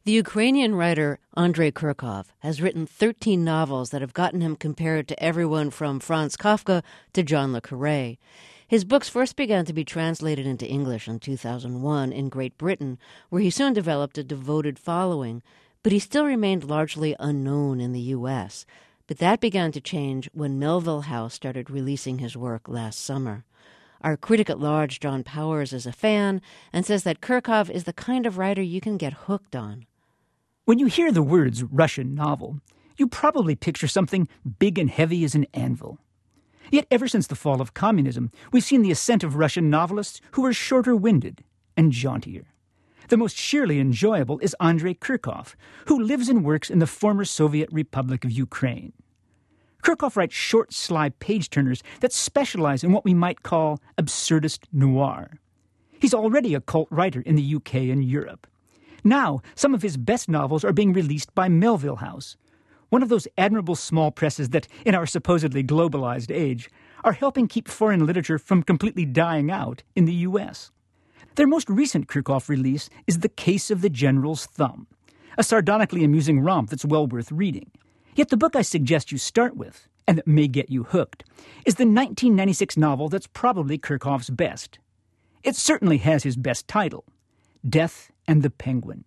The Ukrainian writer Andrei Kurkov has written 13 novels that have gotten him compared to everyone from Franz Kafka to John le Carré. His books first began to be translated into English in 2001 in Great Britain, where he soon developed a devoted following, but he still remained largely unknown in the U.S. But that began to change when Melville House started releasing his work last summer. Our critic at large, John Powers, is a fan and says that Kurkov is the kind of writer you can get hooked on. When you hear the words Russian novel, you probably picture something big and heavy as an anvil. Yet ever since the fall of communism, we've seen the ascent of Russian novelists who are shorter-winded and jauntier. The most sheerly enjoyable is Andrei Kurkov, who lives and works in the former Soviet Republic of Ukraine. Kurkov writes short, sly page-turners that specialize in what we might call absurdist noir. He's already a cult writer in the UK and Europe. Now, some of his best novels are being released by Melville House, one of those admirable small presses that, in our supposedly globalized age, are helping keep foreign literature from completely dying out in the U.S. Their most recent Kurkov release is The Case of the General's Thumb, a sardonically amusing romp that's well worth reading. Yet the book I suggest you start with, and that may get you hooked, is the 1996 novel that's probably Kurkov's best. It certainly has his best title, Death and the Penguin.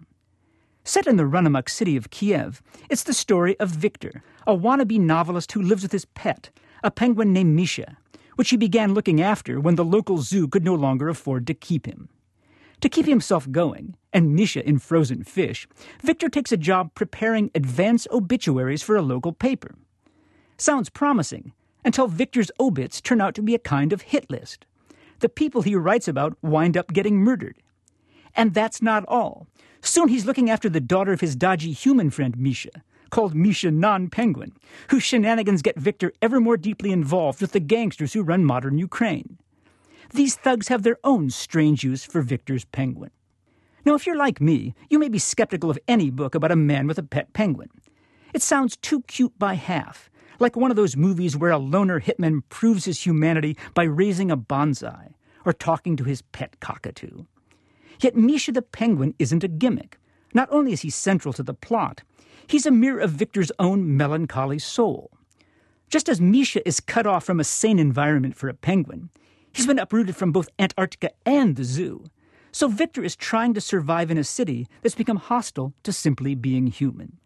Set in the run-amok city of Kiev, it's the story of Victor, a wannabe novelist who lives with his pet, a penguin named Misha, which he began looking after when the local zoo could no longer afford to keep him. To keep himself going, and Misha in frozen fish, Victor takes a job preparing advance obituaries for a local paper. Sounds promising, until Victor's obits turn out to be a kind of hit list. The people he writes about wind up getting murdered. And that's not all. Soon he's looking after the daughter of his dodgy human friend Misha, called Misha Non-Penguin, whose shenanigans get Victor ever more deeply involved with the gangsters who run modern Ukraine. These thugs have their own strange use for Victor's penguin. Now, if you're like me, you may be skeptical of any book about a man with a pet penguin. It sounds too cute by half, like one of those movies where a loner hitman proves his humanity by raising a bonsai or talking to his pet cockatoo. Yet Misha the penguin isn't a gimmick. Not only is he central to the plot, he's a mirror of Victor's own melancholy soul. Just as Misha is cut off from a sane environment for a penguin, he's been uprooted from both Antarctica and the zoo. So Victor is trying to survive in a city that's become hostile to simply being human.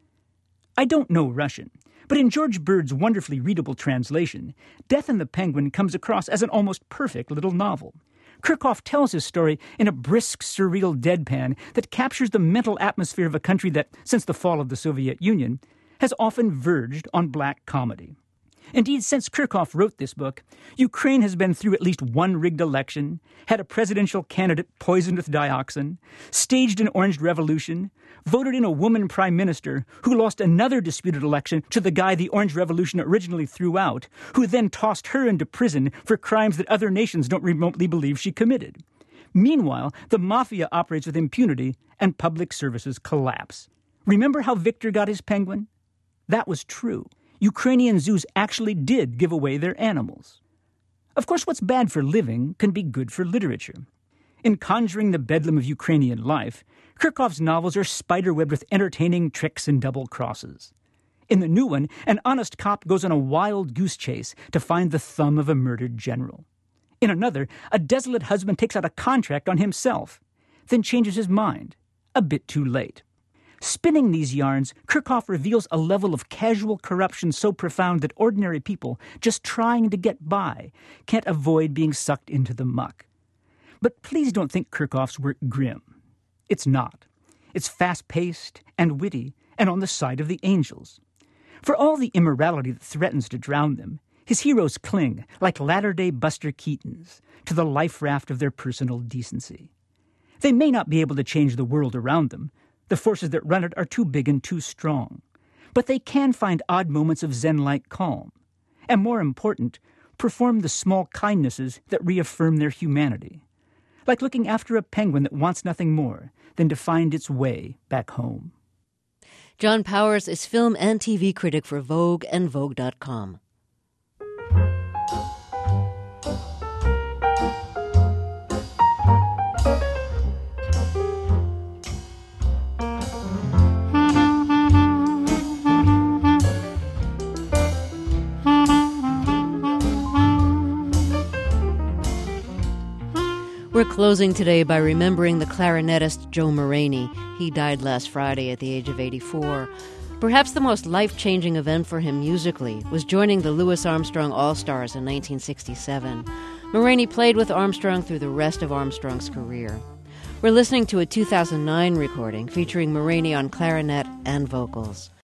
I don't know Russian, but in George Bird's wonderfully readable translation, Death and the Penguin comes across as an almost perfect little novel. Kurkov tells his story in a brisk, surreal deadpan that captures the mental atmosphere of a country that, since the fall of the Soviet Union, has often verged on black comedy. Indeed, since Kurkov wrote this book, Ukraine has been through at least one rigged election, had a presidential candidate poisoned with dioxin, staged an orange revolution, voted in a woman prime minister who lost another disputed election to the guy the Orange Revolution originally threw out, who then tossed her into prison for crimes that other nations don't remotely believe she committed. Meanwhile, the mafia operates with impunity and public services collapse. Remember how Victor got his penguin? That was true. Ukrainian zoos actually did give away their animals. Of course, what's bad for living can be good for literature. In conjuring the bedlam of Ukrainian life, Kurkov's novels are spiderwebbed with entertaining tricks and double crosses. In the new one, an honest cop goes on a wild goose chase to find the thumb of a murdered general. In another, a desolate husband takes out a contract on himself, then changes his mind, a bit too late. Spinning these yarns, Kurkov reveals a level of casual corruption so profound that ordinary people, just trying to get by, can't avoid being sucked into the muck. But please don't think Kurkov's work grim. It's not. It's fast-paced and witty and on the side of the angels. For all the immorality that threatens to drown them, his heroes cling, like latter-day Buster Keatons, to the life raft of their personal decency. They may not be able to change the world around them. The forces that run it are too big and too strong. But they can find odd moments of Zen-like calm. And more important, perform the small kindnesses that reaffirm their humanity. Like looking after a penguin that wants nothing more than to find its way back home. John Powers is film and TV critic for Vogue and Vogue.com. We're closing today by remembering the clarinetist Joe Morani. He died last Friday at the age of 84. Perhaps the most life-changing event for him musically was joining the Louis Armstrong All-Stars in 1967. Morani played with Armstrong through the rest of Armstrong's career. We're listening to a 2009 recording featuring Morani on clarinet and vocals.